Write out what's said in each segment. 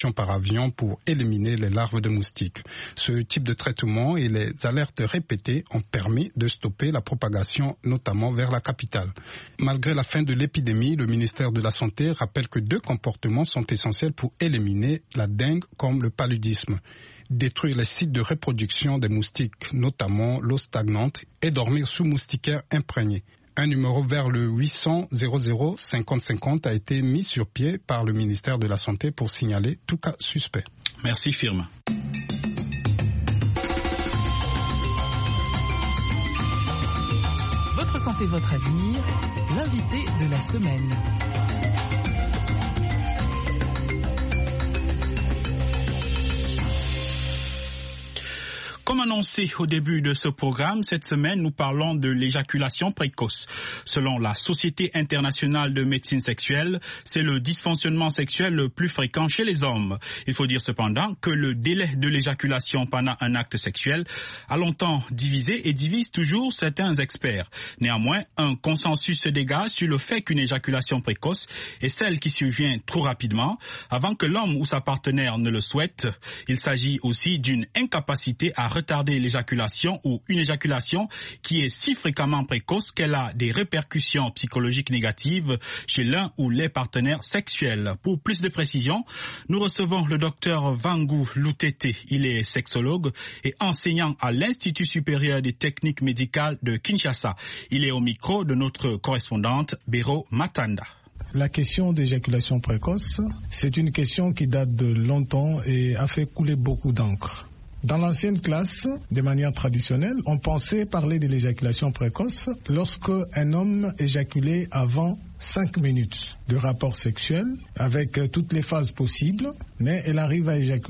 par avion pour éliminer les larves de moustiques. Ce type de traitement et les alertes répétées ont permis de stopper la propagation, notamment vers la capitale. Malgré la fin de l'épidémie, le ministère de la Santé rappelle que 2 comportements sont essentiels pour éliminer la dengue, comme le paludisme. Détruire les sites de reproduction des moustiques, notamment l'eau stagnante, et dormir sous moustiquaires imprégnés. Un numéro vers le 800 00 50 50 a été mis sur pied par le ministère de la Santé pour signaler tout cas suspect. Merci Firmin. Votre santé, votre avenir, l'invité de la semaine. Comme annoncé au début de ce programme, cette semaine, nous parlons de l'éjaculation précoce. Selon la Société internationale de médecine sexuelle, c'est le dysfonctionnement sexuel le plus fréquent chez les hommes. Il faut dire cependant que le délai de l'éjaculation pendant un acte sexuel a longtemps divisé et divise toujours certains experts. Néanmoins, un consensus se dégage sur le fait qu'une éjaculation précoce est celle qui survient trop rapidement, avant que l'homme ou sa partenaire ne le souhaite. Il s'agit aussi d'une incapacité à retarder l'éjaculation ou une éjaculation qui est si fréquemment précoce qu'elle a des répercussions psychologiques négatives chez l'un ou les partenaires sexuels. Pour plus de précision, nous recevons le docteur Vangu Lutete. Il est sexologue et enseignant à l'Institut supérieur des techniques médicales de Kinshasa. Il est au micro de notre correspondante Béro Matanda. La question d'éjaculation précoce, c'est une question qui date de longtemps et a fait couler beaucoup d'encre. Dans l'ancienne classe, de manière traditionnelle, on pensait parler de l'éjaculation précoce lorsque un homme éjaculait avant 5 minutes de rapport sexuel avec toutes les phases possibles, mais il arrive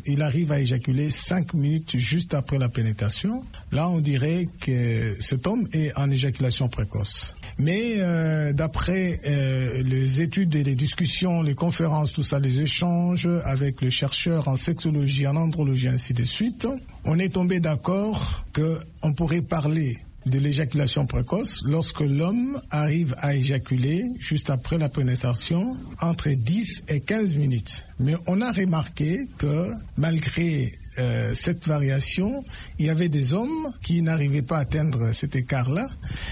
à éjaculer 5 minutes juste après la pénétration. Là, on dirait que cet homme est en éjaculation précoce. Mais d'après les études et les discussions, les conférences, tout ça, les échanges avec le chercheur en sexologie, en andrologie, ainsi de suite, on est tombé d'accord qu'on pourrait parler de l'éjaculation précoce lorsque l'homme arrive à éjaculer juste après la pénétration entre 10 et 15 minutes. Mais on a remarqué que malgré cette variation, il y avait des hommes qui n'arrivaient pas à atteindre cet écart-là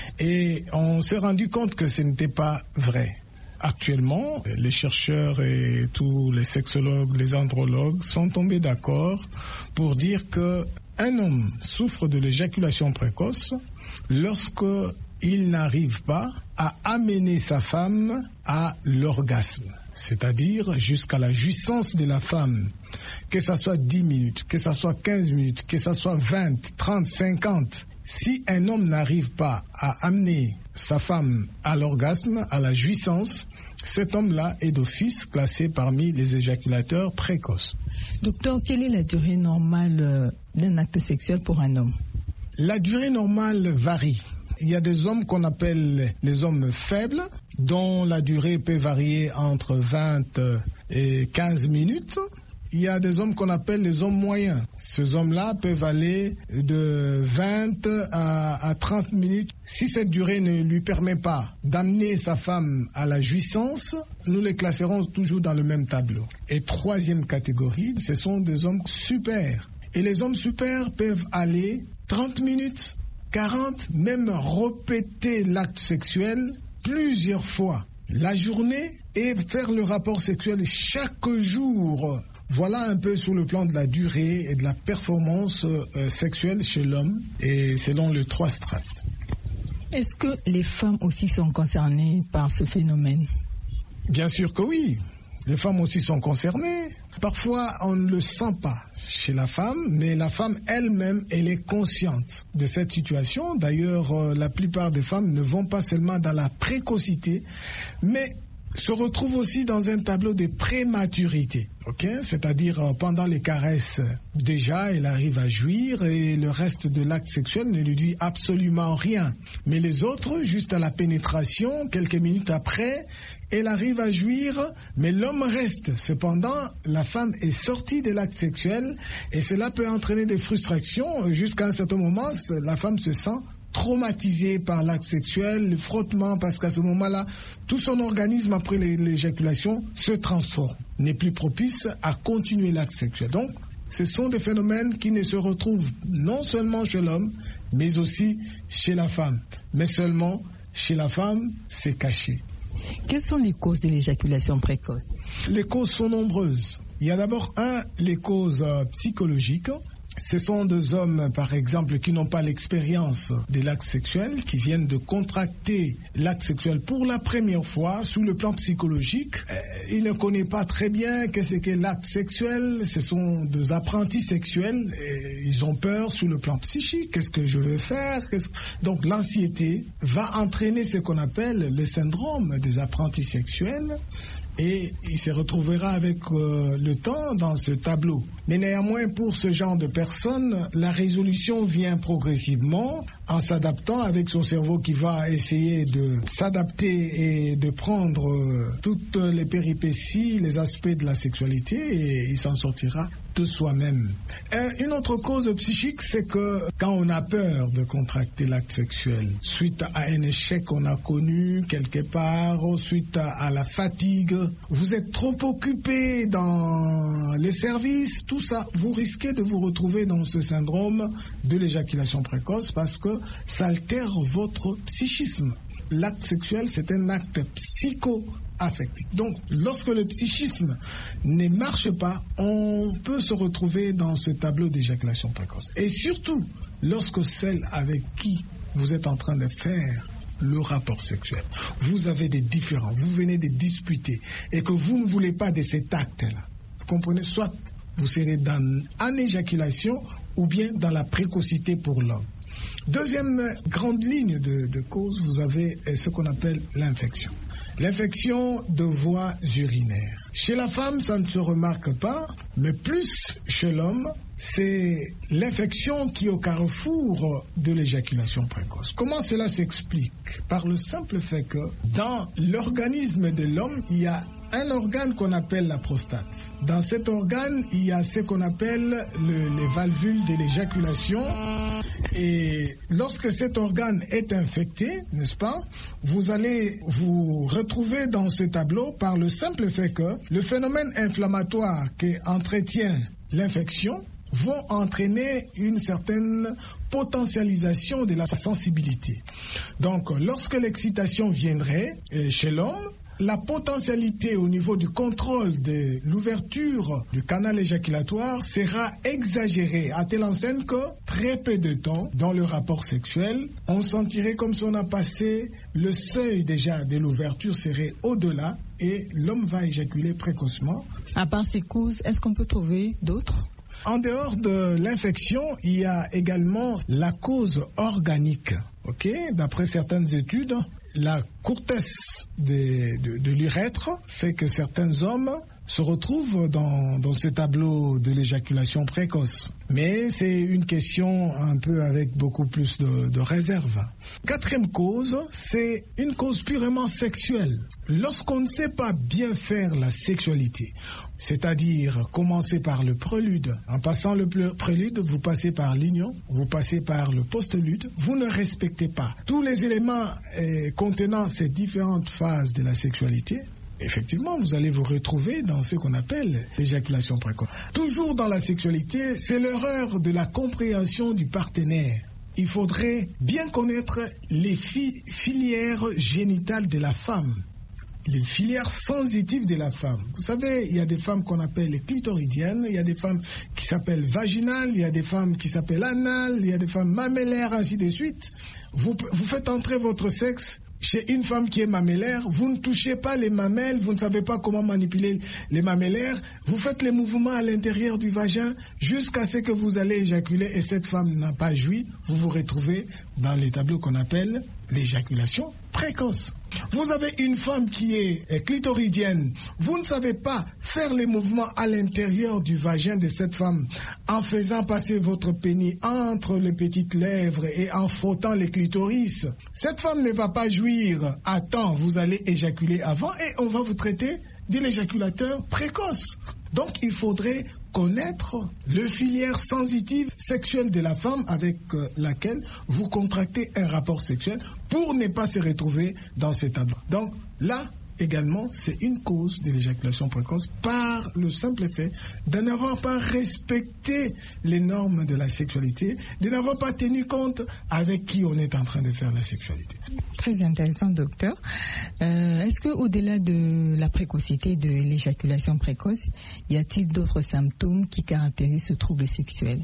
et on s'est rendu compte que ce n'était pas vrai. Actuellement, les chercheurs et tous les sexologues, les andrologues sont tombés d'accord pour dire que un homme souffre de l'éjaculation précoce lorsque il n'arrive pas à amener sa femme à l'orgasme, c'est-à-dire jusqu'à la jouissance de la femme, que ça soit 10 minutes, que ça soit 15 minutes, que ça soit 20, 30, 50. Si un homme n'arrive pas à amener sa femme à l'orgasme, à la jouissance, cet homme-là est d'office classé parmi les éjaculateurs précoces. Docteur, quelle est la durée normale d'un acte sexuel pour un homme? La durée normale varie. Il y a des hommes qu'on appelle les hommes faibles, dont la durée peut varier entre 20 et 15 minutes. Il y a des hommes qu'on appelle les hommes moyens. Ces hommes-là peuvent aller de 20 à 30 minutes. Si cette durée ne lui permet pas d'amener sa femme à la jouissance, nous les classerons toujours dans le même tableau. Et troisième catégorie, ce sont des hommes super. Et les hommes super peuvent aller 30 minutes, 40, même répéter l'acte sexuel plusieurs fois la journée et faire le rapport sexuel chaque jour. Voilà un peu sur le plan de la durée et de la performance sexuelle chez l'homme et selon les 3 strates. Est-ce que les femmes aussi sont concernées par ce phénomène? Bien sûr que oui. Les femmes aussi sont concernées. Parfois, on ne le sent pas chez la femme, mais la femme elle-même, elle est consciente de cette situation. D'ailleurs, la plupart des femmes ne vont pas seulement dans la précocité, mais se retrouvent aussi dans un tableau de prématurité. C'est-à-dire pendant les caresses, déjà elle arrive à jouir et le reste de l'acte sexuel ne lui dit absolument rien. Mais les autres, juste à la pénétration, quelques minutes après, elle arrive à jouir, mais l'homme reste. Cependant, la femme est sortie de l'acte sexuel et cela peut entraîner des frustrations. Jusqu'à un certain moment, la femme se sent traumatisée par l'acte sexuel, le frottement, parce qu'à ce moment-là, tout son organisme après l'éjaculation se transforme. n'est plus propice à continuer l'acte sexuel. Donc, ce sont des phénomènes qui ne se retrouvent non seulement chez l'homme, mais aussi chez la femme. Mais seulement chez la femme, c'est caché. Quelles sont les causes de l'éjaculation précoce? Les causes sont nombreuses. Il y a d'abord les causes psychologiques. Ce sont des hommes, par exemple, qui n'ont pas l'expérience de l'acte sexuel, qui viennent de contracter l'acte sexuel pour la première fois sous le plan psychologique. Ils ne connaissent pas très bien qu'est-ce qu'est l'acte sexuel. Ce sont des apprentis sexuels. Et ils ont peur sous le plan psychique. Qu'est-ce que je veux faire? Donc l'anxiété va entraîner ce qu'on appelle le syndrome des apprentis sexuels. Et il se retrouvera avec le temps dans ce tableau. Mais néanmoins, pour ce genre de personnes, la résolution vient progressivement en s'adaptant avec son cerveau qui va essayer de s'adapter et de prendre toutes les péripéties, les aspects de la sexualité, et il s'en sortira de soi-même. Une autre cause psychique, c'est que quand on a peur de contracter l'acte sexuel, suite à un échec qu'on a connu quelque part, suite à la fatigue, vous êtes trop occupé dans les services, tout ça, vous risquez de vous retrouver dans ce syndrome de l'éjaculation précoce parce que ça altère votre psychisme. L'acte sexuel, c'est un acte psycho-affectif. Donc, lorsque le psychisme ne marche pas, on peut se retrouver dans ce tableau d'éjaculation précoce. Et surtout, lorsque celle avec qui vous êtes en train de faire le rapport sexuel, vous avez des différends, vous venez de disputer, et que vous ne voulez pas de cet acte-là. Vous comprenez? Soit vous serez en éjaculation ou bien dans la précocité pour l'homme. Deuxième grande ligne de cause, vous avez ce qu'on appelle l'infection. L'infection de voies urinaires. Chez la femme, ça ne se remarque pas, mais plus chez l'homme, c'est l'infection qui est au carrefour de l'éjaculation précoce. Comment cela s'explique? Par le simple fait que dans l'organisme de l'homme, il y a un organe qu'on appelle la prostate. Dans cet organe, il y a ce qu'on appelle les valvules de l'éjaculation. Et lorsque cet organe est infecté, n'est-ce pas, vous allez vous retrouver dans ce tableau par le simple fait que le phénomène inflammatoire qui entretient l'infection vont entraîner une certaine potentialisation de la sensibilité. Donc, lorsque l'excitation viendrait chez l'homme, la potentialité au niveau du contrôle de l'ouverture du canal éjaculatoire sera exagérée à telle enseigne que très peu de temps dans le rapport sexuel, on sentirait comme si on a passé le seuil déjà de l'ouverture serait au-delà et l'homme va éjaculer précocement. À part ces causes, est-ce qu'on peut trouver d'autres? En dehors de l'infection, il y a également la cause organique. D'après certaines études, la courtesse de l'urètre fait que certains hommes se retrouvent dans ce tableau de l'éjaculation précoce. Mais c'est une question un peu avec beaucoup plus de réserve. Quatrième cause, c'est une cause purement sexuelle. Lorsqu'on ne sait pas bien faire la sexualité, c'est-à-dire commencer par le prélude. En passant le prélude, vous passez par l'union, vous passez par le postlude. Vous ne respectez pas tous les éléments contenant ces différentes phases de la sexualité. Effectivement, vous allez vous retrouver dans ce qu'on appelle l'éjaculation précoce. Toujours dans la sexualité, c'est l'erreur de la compréhension du partenaire. Il faudrait bien connaître les filières génitales de la femme. Les filières sensitives de la femme. Vous savez, il y a des femmes qu'on appelle les clitoridiennes, il y a des femmes qui s'appellent vaginales, il y a des femmes qui s'appellent anales, il y a des femmes mamellaires, ainsi de suite. Vous faites entrer votre sexe chez une femme qui est mamellaire, vous ne touchez pas les mamelles, vous ne savez pas comment manipuler les mamellaires, vous faites les mouvements à l'intérieur du vagin jusqu'à ce que vous allez éjaculer et cette femme n'a pas joui, vous vous retrouvez dans les tableaux qu'on appelle l'éjaculation précoce. Vous avez une femme qui est clitoridienne, vous ne savez pas faire les mouvements à l'intérieur du vagin de cette femme en faisant passer votre pénis entre les petites lèvres et en frottant les clitoris. Cette femme ne va pas jouir à temps, vous allez éjaculer avant et on va vous traiter de l'éjaculateur précoce. Donc il faudrait connaître le filière sensitive sexuelle de la femme avec laquelle vous contractez un rapport sexuel pour ne pas se retrouver dans cet tableau. Donc là, également, c'est une cause de l'éjaculation précoce par le simple fait de n'avoir pas respecté les normes de la sexualité, de n'avoir pas tenu compte avec qui on est en train de faire la sexualité. Très intéressant, docteur. Est-ce qu'au-delà de la précocité de l'éjaculation précoce, y a-t-il d'autres symptômes qui caractérisent ce trouble sexuel?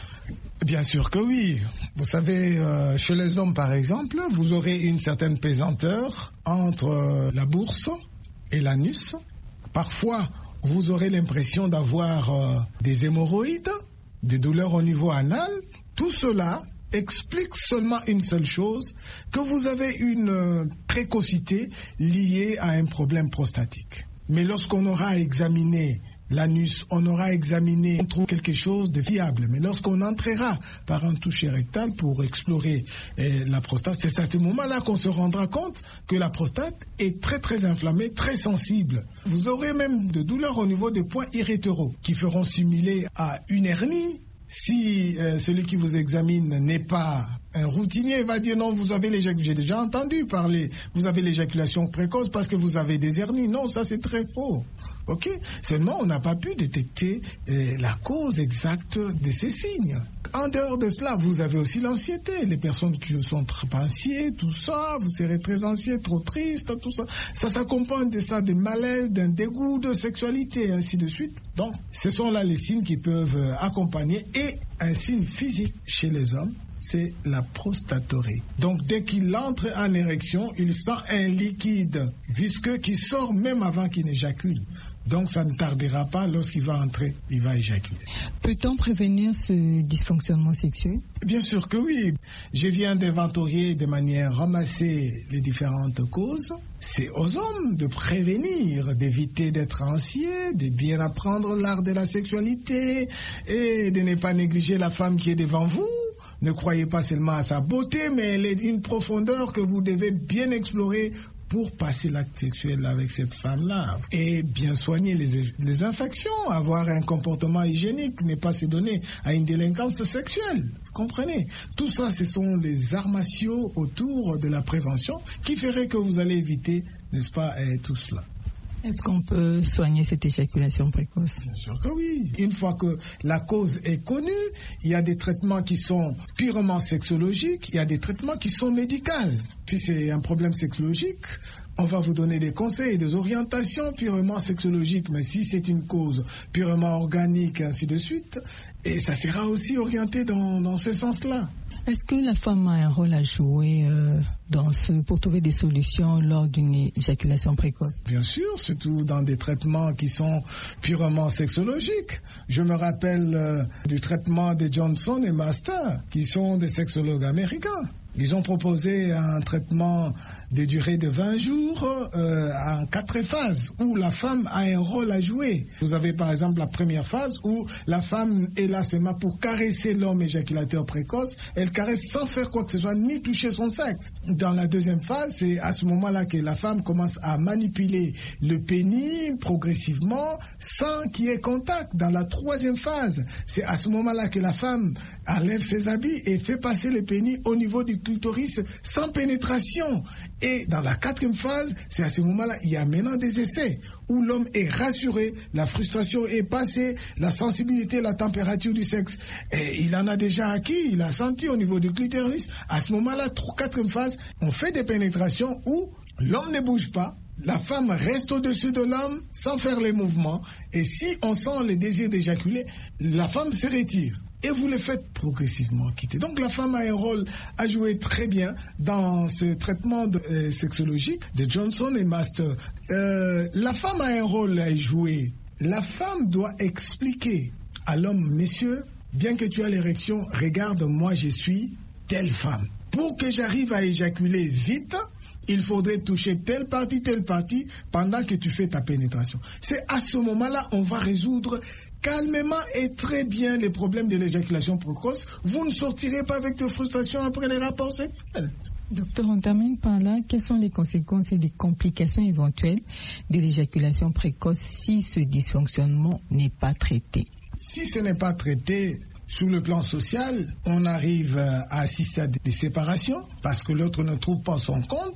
Bien sûr que oui. Vous savez, chez les hommes par exemple, vous aurez une certaine pesanteur entre la bourse et l'anus. Parfois, vous aurez l'impression d'avoir des hémorroïdes, des douleurs au niveau anal. Tout cela explique seulement une seule chose, que vous avez une précocité liée à un problème prostatique. Mais lorsqu'on aura examiné l'anus, on aura examiné, on trouve quelque chose de fiable. Mais lorsqu'on entrera par un toucher rectal pour explorer la prostate, c'est à ce moment-là qu'on se rendra compte que la prostate est très très inflammée, très sensible. Vous aurez même de douleurs au niveau des points irrétéraux qui feront simuler à une hernie. Si celui qui vous examine n'est pas un routinier, il va dire non, vous avez l'éjaculation. J'ai déjà entendu parler, vous avez l'éjaculation précoce parce que vous avez des hernies. Non, ça c'est très faux. Ok, seulement on n'a pas pu détecter la cause exacte de ces signes. En dehors de cela, vous avez aussi l'anxiété. Les personnes qui sont trop anxieuses, tout ça, vous serez très anxieux, trop triste, tout ça. Ça s'accompagne de ça, des malaises, d'un dégoût de sexualité, et ainsi de suite. Donc, ce sont là les signes qui peuvent accompagner. Et un signe physique chez les hommes, c'est la prostatorée. Donc, dès qu'il entre en érection, il sent un liquide visqueux qui sort même avant qu'il n'éjacule. Donc, ça ne tardera pas, lorsqu'il va entrer, il va éjaculer. Peut-on prévenir ce dysfonctionnement sexuel? Bien sûr que oui. Je viens d'inventorier de manière ramassée les différentes causes. C'est aux hommes de prévenir, d'éviter d'être anxieux, de bien apprendre l'art de la sexualité et de ne pas négliger la femme qui est devant vous. Ne croyez pas seulement à sa beauté, mais elle est d'une profondeur que vous devez bien explorer pour passer l'acte sexuel avec cette femme-là. Et bien soigner les infections, avoir un comportement hygiénique, ne pas se donner à une délinquance sexuelle. Comprenez? Tout ça, ce sont les arts martiaux autour de la prévention qui feraient que vous allez éviter, n'est-ce pas, tout cela. Est-ce qu'on peut soigner cette éjaculation précoce? Bien sûr que oui. Une fois que la cause est connue, il y a des traitements qui sont purement sexologiques, il y a des traitements qui sont médicaux. Si c'est un problème sexologique, on va vous donner des conseils et des orientations purement sexologiques. Mais si c'est une cause purement organique, et ainsi de suite, et ça sera aussi orienté dans ce sens-là. Est-ce que la femme a un rôle à jouer pour trouver des solutions lors d'une éjaculation précoce? Bien sûr, surtout dans des traitements qui sont purement sexologiques. Je me rappelle du traitement de Johnson et Master, qui sont des sexologues américains. Ils ont proposé un traitement de durée de 20 jours en 4 phases où la femme a un rôle à jouer. Vous avez par exemple la première phase où la femme est là seulement pour caresser l'homme éjaculateur précoce. Elle caresse sans faire quoi que ce soit, ni toucher son sexe. Dans la deuxième phase, c'est à ce moment-là que la femme commence à manipuler le pénis progressivement sans qu'il y ait contact. Dans la troisième phase, c'est à ce moment-là que la femme enlève ses habits et fait passer le pénis au niveau du clitoris sans pénétration. Et dans la quatrième phase, c'est à ce moment-là, il y a maintenant des essais où l'homme est rassuré, la frustration est passée, la sensibilité, la température du sexe, et il en a déjà acquis, il a senti au niveau du clitoris. À ce moment-là, quatrième phase, on fait des pénétrations où l'homme ne bouge pas, la femme reste au-dessus de l'homme sans faire les mouvements, et si on sent le désir d'éjaculer, la femme se retire. Et vous le faites progressivement quitter. Donc la femme a un rôle à jouer très bien dans ce traitement sexologique de Johnson et Master. La femme a un rôle à jouer. La femme doit expliquer à l'homme, messieurs, bien que tu aies l'érection, regarde, moi je suis telle femme. Pour que j'arrive à éjaculer vite, il faudrait toucher telle partie pendant que tu fais ta pénétration. C'est à ce moment-là on va résoudre calmement et très bien les problèmes de l'éjaculation précoce. Vous ne sortirez pas avec de frustration après les rapports sexuels. Docteur, on termine par là. Quelles sont les conséquences et les complications éventuelles de l'éjaculation précoce si ce dysfonctionnement n'est pas traité? Si ce n'est pas traité, sur le plan social, on arrive à assister à des séparations parce que l'autre ne trouve pas son compte.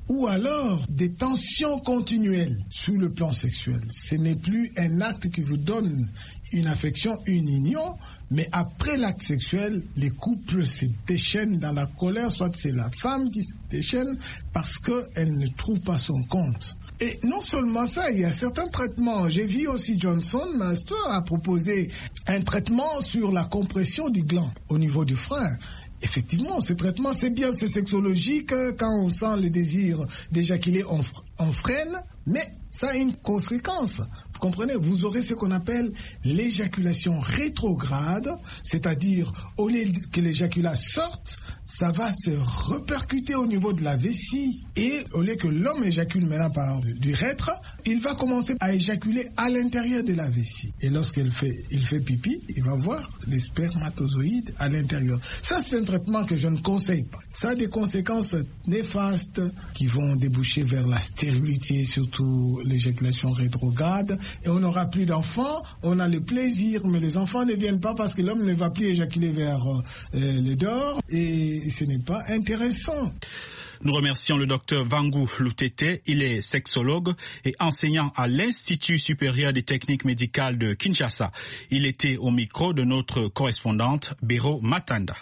ou alors des tensions continuelles sur le plan sexuel. Ce n'est plus un acte qui vous donne une affection, une union, mais après l'acte sexuel, les couples se déchaînent dans la colère, soit c'est la femme qui se déchaîne parce qu'elle ne trouve pas son compte. Et non seulement ça, il y a certains traitements. J'ai vu aussi Johnson Master a proposé un traitement sur la compression du gland au niveau du frein. Effectivement, ce traitement, c'est bien, c'est sexologique. Quand on sent le désir d'éjaculer, on freine, mais ça a une conséquence. Vous comprenez? Vous aurez ce qu'on appelle l'éjaculation rétrograde, c'est-à-dire au lieu que l'éjaculat sorte, ça va se répercuter au niveau de la vessie. Et au lieu que l'homme éjacule maintenant par l'urètre, il va commencer à éjaculer à l'intérieur de la vessie. Et lorsqu'il fait pipi, il va voir les spermatozoïdes à l'intérieur. Ça, c'est un traitement que je ne conseille pas. Ça a des conséquences néfastes qui vont déboucher vers la stérilité, surtout l'éjaculation rétrograde. Et on n'aura plus d'enfants, on a le plaisir, mais les enfants ne viennent pas parce que l'homme ne va plus éjaculer vers le dehors. Et ce n'est pas intéressant. Nous remercions le docteur Vangu Lutete. Il est sexologue et enseignant à l'Institut supérieur des techniques médicales de Kinshasa. Il était au micro de notre correspondante Béro Matanda.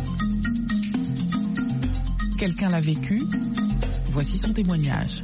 Quelqu'un l'a vécu. Voici son témoignage.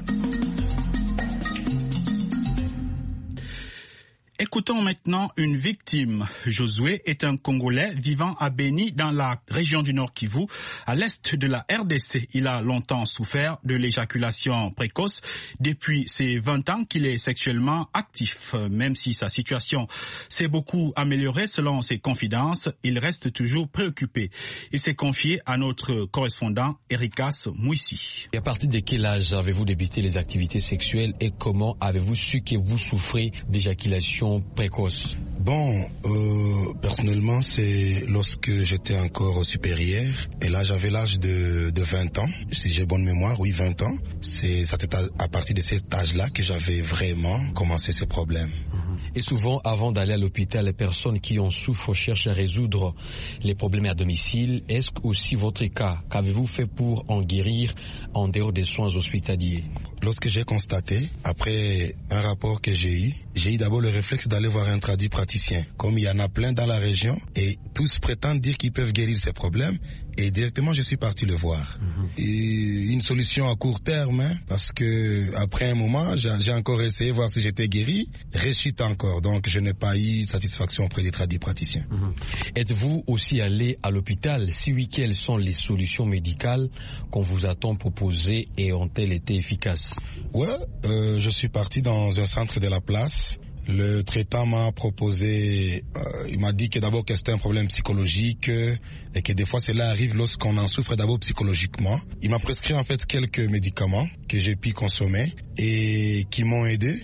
Écoutons maintenant une victime. Josué est un Congolais vivant à Beni dans la région du Nord Kivu, à l'est de la RDC. Il a longtemps souffert de l'éjaculation précoce. Depuis ses 20 ans qu'il est sexuellement actif. Même si sa situation s'est beaucoup améliorée selon ses confidences, il reste toujours préoccupé. Il s'est confié à notre correspondant Erikas Mouissi. Et à partir de quel âge avez-vous débuté les activités sexuelles et comment avez-vous su que vous souffrez d'éjaculation précoce? Bon, personnellement, c'est lorsque j'étais encore au supérieur. Et là, j'avais l'âge de 20 ans. Si j'ai bonne mémoire, oui, 20 ans. C'est à partir de cet âge-là que j'avais vraiment commencé ce problème. Et souvent, avant d'aller à l'hôpital, les personnes qui en souffrent cherchent à résoudre les problèmes à domicile. Est-ce aussi votre cas? Qu'avez-vous fait pour en guérir en dehors des soins hospitaliers? Lorsque j'ai constaté, après un rapport que j'ai eu d'abord le réflexe d'aller voir un praticien. Comme il y en a plein dans la région et tous prétendent dire qu'ils peuvent guérir ces problèmes. Et directement, je suis parti le voir. Et une solution à court terme, hein, parce que après un moment, j'ai encore essayé de voir si j'étais guéri. Réussite encore, donc je n'ai pas eu satisfaction auprès des praticiens. Êtes-vous aussi allé à l'hôpital? Si oui, quelles sont les solutions médicales qu'on vous a proposées et ont-elles été efficaces? Ouais, je suis parti dans un centre de la place. Le traitant m'a proposé, il m'a dit que d'abord que c'était un problème psychologique et que des fois cela arrive lorsqu'on en souffre d'abord psychologiquement. Il m'a prescrit en fait quelques médicaments que j'ai pu consommer et qui m'ont aidé,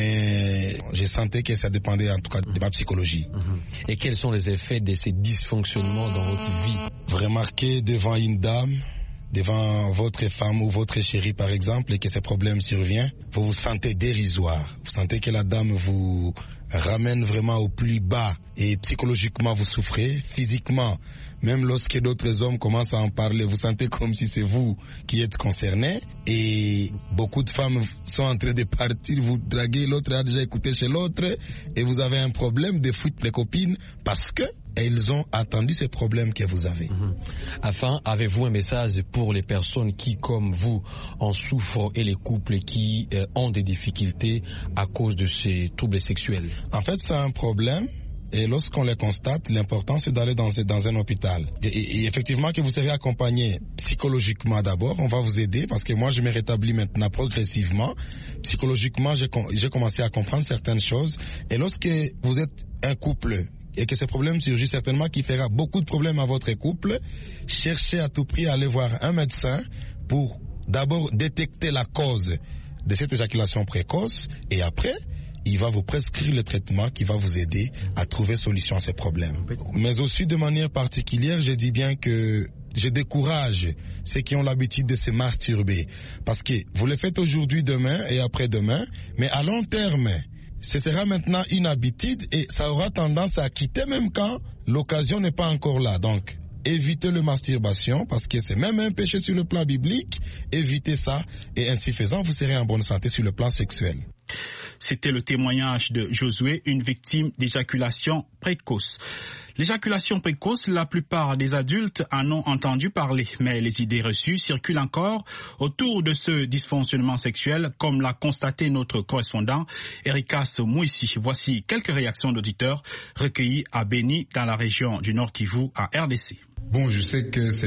mais j'ai senti que ça dépendait en tout cas de ma psychologie. Et quels sont les effets de ces dysfonctionnements dans votre vie? Vous remarquez devant une dame, devant votre femme ou votre chérie par exemple, et que ces problèmes surviennent, vous vous sentez dérisoire. Vous sentez que la dame vous ramène vraiment au plus bas et psychologiquement vous souffrez, physiquement. Même lorsque d'autres hommes commencent à en parler, vous sentez comme si c'est vous qui êtes concerné. Et beaucoup de femmes sont en train de partir, vous draguez, l'autre a déjà écouté chez l'autre, et vous avez un problème de fuite les copines parce que elles ont attendu ces problèmes que vous avez. Enfin, avez-vous un message pour les personnes qui, comme vous, en souffrent et les couples qui ont des difficultés à cause de ces troubles sexuels? En fait, c'est un problème. Et lorsqu'on les constate, l'important c'est d'aller dans un hôpital. Et effectivement que vous serez accompagné psychologiquement d'abord, on va vous aider parce que moi je me rétablis maintenant progressivement. Psychologiquement, j'ai commencé à comprendre certaines choses. Et lorsque vous êtes un couple et que ces problèmes surgissent, certainement qui fera beaucoup de problèmes à votre couple, cherchez à tout prix à aller voir un médecin pour d'abord détecter la cause de cette éjaculation précoce et après, il va vous prescrire le traitement qui va vous aider à trouver solution à ces problèmes. Mais aussi de manière particulière, je dis bien que je décourage ceux qui ont l'habitude de se masturber. Parce que vous le faites aujourd'hui, demain et après-demain, mais à long terme, ce sera maintenant une habitude et ça aura tendance à quitter même quand l'occasion n'est pas encore là. Donc, évitez le masturbation parce que c'est même un péché sur le plan biblique. Évitez ça et ainsi faisant, vous serez en bonne santé sur le plan sexuel. C'était le témoignage de Josué, une victime d'éjaculation précoce. L'éjaculation précoce, la plupart des adultes en ont entendu parler, mais les idées reçues circulent encore autour de ce dysfonctionnement sexuel, comme l'a constaté notre correspondant Erikas Mouissi. Voici quelques réactions d'auditeurs recueillies à Béni, dans la région du Nord Kivu, à RDC. Bon, je sais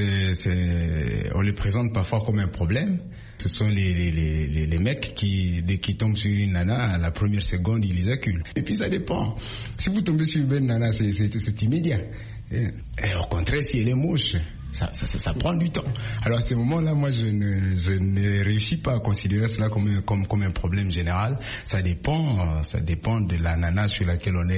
que on le présente parfois comme un problème. Ce sont les mecs dès qu'ils tombent sur une nana, à la première seconde, ils éjaculent. Et puis ça dépend. Si vous tombez sur une belle nana, c'est immédiat. Et au contraire, si elle est moche, ça prend du temps. Alors à ce moment-là, moi, je ne réussis pas à considérer cela comme un problème général. Ça dépend de la nana sur laquelle on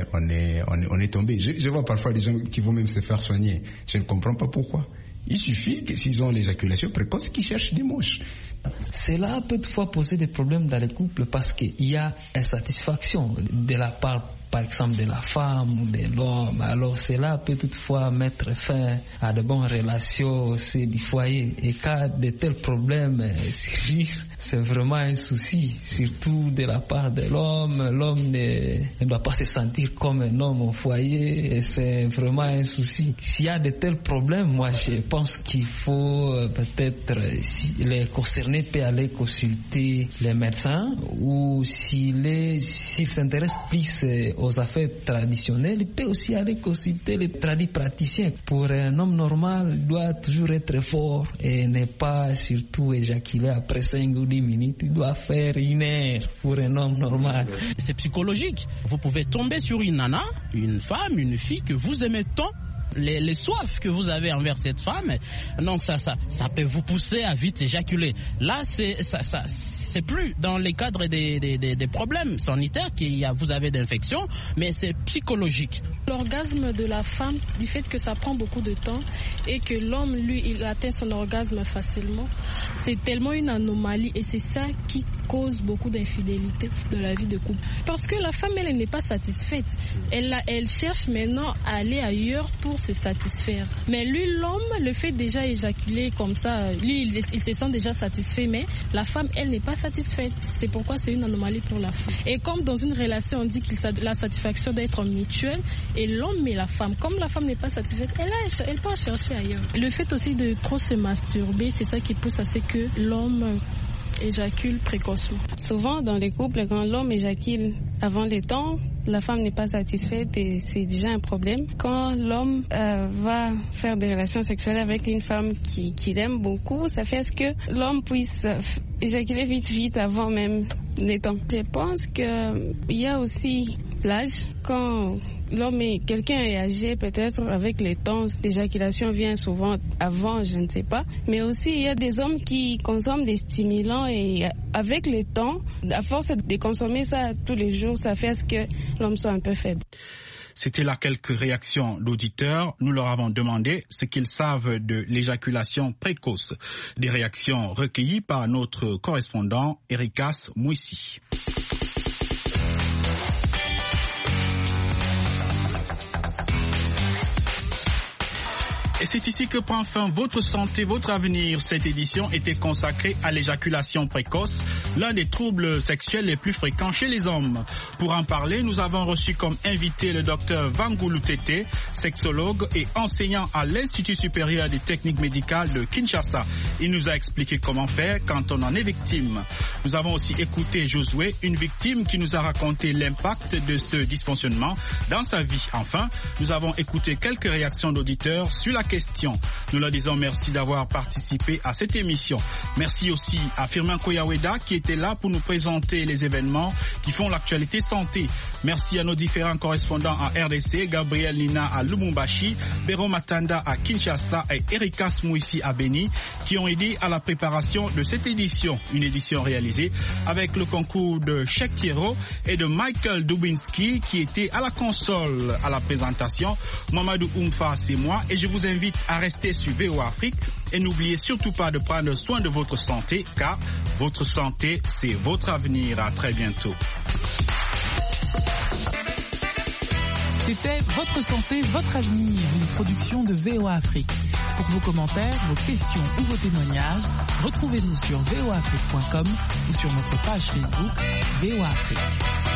est tombé. Je vois parfois des gens qui vont même se faire soigner. Je ne comprends pas pourquoi. Il suffit que s'ils ont l'éjaculation précoce, qu'ils cherchent des mouches. Cela peut toutefois poser des problèmes dans les couples parce qu'il y a insatisfaction de la part, par exemple, de la femme ou de l'homme. Alors cela peut toutefois mettre fin à de bonnes relations au sein du foyer. Et quand de tels problèmes surgissent, c'est vraiment un souci, surtout de la part de l'homme. L'homme ne doit pas se sentir comme un homme au foyer et c'est vraiment un souci. S'il y a de tels problèmes, moi je pense qu'il faut peut-être, si les concernés peuvent aller consulter les médecins ou s'il s'intéresse plus aux affaires traditionnelles, il peut aussi aller consulter les praticiens. Pour un homme normal, il doit toujours être fort et ne pas surtout éjaculer après 5 ou 10 minutes. Il doit faire 1 heure pour un homme normal. C'est psychologique. Vous pouvez tomber sur une nana, une femme, une fille que vous aimez tant. Les soifs que vous avez envers cette femme, donc ça peut vous pousser à vite éjaculer. Là, c'est plus dans les cadres des problèmes sanitaires vous avez d'infection, mais c'est psychologique. L'orgasme de la femme, du fait que ça prend beaucoup de temps et que l'homme, lui, il atteint son orgasme facilement, c'est tellement une anomalie et c'est ça qui cause beaucoup d'infidélité dans la vie de couple. Parce que la femme, elle n'est pas satisfaite. Elle cherche maintenant à aller ailleurs pour se satisfaire. Mais lui, l'homme, le fait déjà éjaculer comme ça, lui, il se sent déjà satisfait, mais la femme, elle n'est pas satisfaite. C'est pourquoi c'est une anomalie pour la femme. Et comme dans une relation, on dit que la satisfaction doit être mutuelle, et l'homme et la femme, comme la femme n'est pas satisfaite, elle peut chercher ailleurs. Le fait aussi de trop se masturber, c'est ça qui pousse à ce que l'homme éjacule précocement. Souvent dans les couples, quand l'homme éjacule avant le temps, la femme n'est pas satisfaite et c'est déjà un problème. Quand l'homme va faire des relations sexuelles avec une femme qu'il aime beaucoup, ça fait à ce que l'homme puisse éjaculer vite avant même le temps. Je pense qu'il y a aussi l'âge. Quand quelqu'un est âgé, peut-être avec le temps, l'éjaculation vient souvent avant, je ne sais pas. Mais aussi, il y a des hommes qui consomment des stimulants et avec le temps, à force de consommer ça tous les jours, ça fait à ce que l'homme soit un peu faible. C'était là quelques réactions d'auditeurs. Nous leur avons demandé ce qu'ils savent de l'éjaculation précoce. Des réactions recueillies par notre correspondant Erikas Mouissi. Et c'est ici que prend fin votre santé, votre avenir. Cette édition était consacrée à l'éjaculation précoce, l'un des troubles sexuels les plus fréquents chez les hommes. Pour en parler, nous avons reçu comme invité le docteur Vangoulou Tété, sexologue et enseignant à l'Institut supérieur des techniques médicales de Kinshasa. Il nous a expliqué comment faire quand on en est victime. Nous avons aussi écouté Josué, une victime qui nous a raconté l'impact de ce dysfonctionnement dans sa vie. Enfin, nous avons écouté quelques réactions d'auditeurs sur la question. Nous leur disons merci d'avoir participé à cette émission. Merci aussi à Firmin Koyaweda qui était là pour nous présenter les événements qui font l'actualité santé. Merci à nos différents correspondants à RDC, Gabriel Nina à Lubumbashi, Bero Matanda à Kinshasa et Erikas Mouissi à Béni qui ont aidé à la préparation de cette édition. Une édition réalisée avec le concours de Cheikh Thierro et de Michael Dubinski qui était à la console à la présentation. Mamadou Oumfa, c'est moi et je vous invite à rester sur VOA Afrique et n'oubliez surtout pas de prendre soin de votre santé car votre santé, c'est votre avenir. À très bientôt. C'était Votre santé, votre avenir, une production de VOA Afrique. Pour vos commentaires, vos questions ou vos témoignages, retrouvez-nous sur voaafrique.com ou sur notre page Facebook VOA Afrique.